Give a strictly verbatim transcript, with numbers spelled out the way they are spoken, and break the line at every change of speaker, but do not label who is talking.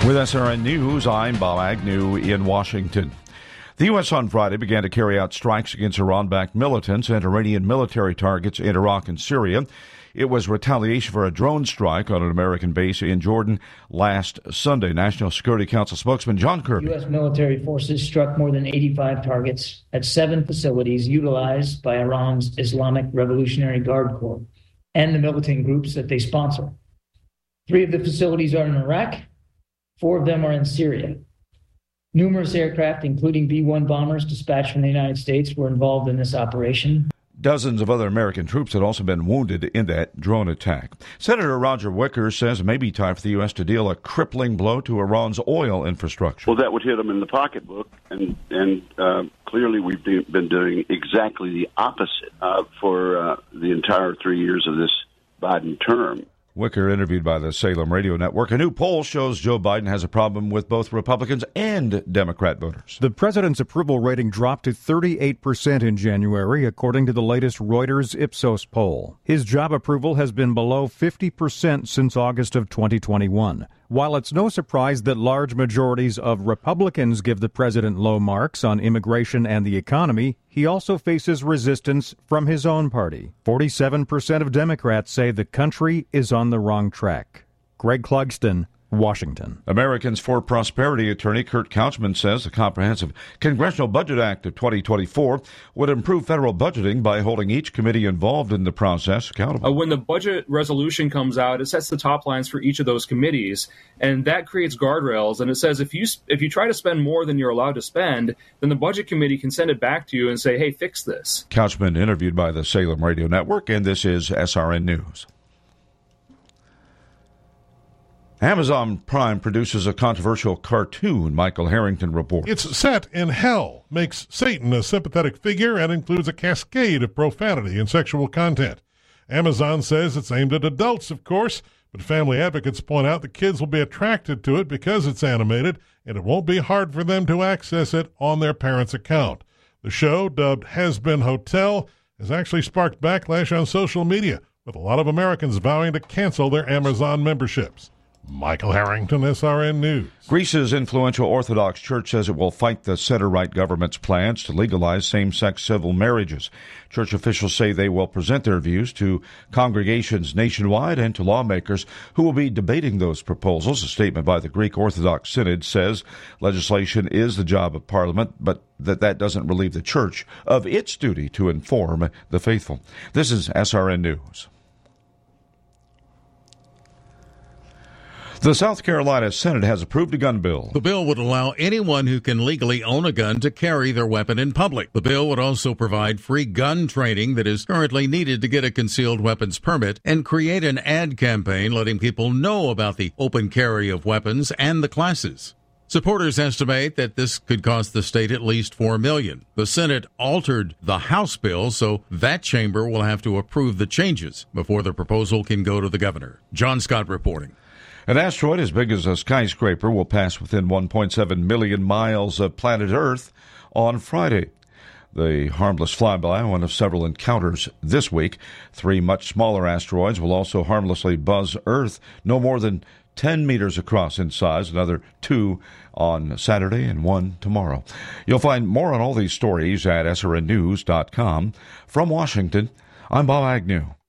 With S R N News, I'm Bob Agnew in Washington. The U S on Friday began to carry out strikes against Iran-backed militants and Iranian military targets in Iraq and Syria. It was retaliation for a drone strike on an American base in Jordan last Sunday. National Security Council spokesman John Kirby.
U S military forces struck more than eighty-five targets at seven facilities utilized by Iran's Islamic Revolutionary Guard Corps and the militant groups that they sponsor. Three of the facilities are in Iraq. Four of them are in Syria. Numerous aircraft, including B one bombers dispatched from the United States, were involved in this operation.
Dozens of other American troops had also been wounded in that drone attack. Senator Roger Wicker says it may be time for the U S to deal a crippling blow to Iran's oil infrastructure.
Well, that would hit them in the pocketbook, and and uh, clearly we've been doing exactly the opposite uh, for uh, the entire three years of this Biden term.
Wicker interviewed by the Salem Radio Network. A new poll shows Joe Biden has a problem with both Republicans and Democrat voters.
The president's approval rating dropped to thirty-eight percent in January, according to the latest Reuters Ipsos poll. His job approval has been below fifty percent since August of twenty twenty-one. While it's no surprise that large majorities of Republicans give the president low marks on immigration and the economy, he also faces resistance from his own party. forty-seven percent of Democrats say the country is on the wrong track. Greg Clugston, Washington.
Americans for Prosperity attorney Kurt Couchman says the Comprehensive Congressional Budget Act of twenty twenty-four would improve federal budgeting by holding each committee involved in the process accountable.
Uh, when the budget resolution comes out, it sets the top lines for each of those committees, and that creates guardrails. And it says if you if you try to spend more than you're allowed to spend, then the budget committee can send it back to you and say, hey, fix this.
Couchman interviewed by the Salem Radio Network, and this is S R N News. Amazon Prime produces a controversial cartoon, Michael Harrington reports.
It's set in hell, makes Satan a sympathetic figure, and includes a cascade of profanity and sexual content. Amazon says it's aimed at adults, of course, but family advocates point out the kids will be attracted to it because it's animated, and it won't be hard for them to access it on their parents' account. The show, dubbed Has Been Hotel, has actually sparked backlash on social media, with a lot of Americans vowing to cancel their Amazon memberships. Michael Harrington, S R N News.
Greece's influential Orthodox Church says it will fight the center-right government's plans to legalize same-sex civil marriages. Church officials say they will present their views to congregations nationwide and to lawmakers who will be debating those proposals. A statement by the Greek Orthodox Synod says legislation is the job of Parliament, but that that doesn't relieve the Church of its duty to inform the faithful. This is S R N News. The South Carolina Senate has approved a gun bill.
The bill would allow anyone who can legally own a gun to carry their weapon in public. The bill would also provide free gun training that is currently needed to get a concealed weapons permit and create an ad campaign letting people know about the open carry of weapons and the classes. Supporters estimate that this could cost the state at least four million dollars. The Senate altered the House bill, so that chamber will have to approve the changes before the proposal can go to the governor. John Scott reporting.
An asteroid as big as a skyscraper will pass within one point seven million miles of planet Earth on Friday. The harmless flyby, one of several encounters this week. Three much smaller asteroids will also harmlessly buzz Earth, no more than ten meters across in size, another two on Saturday and one tomorrow. You'll find more on all these stories at S R N news dot com. From Washington, I'm Bob Agnew.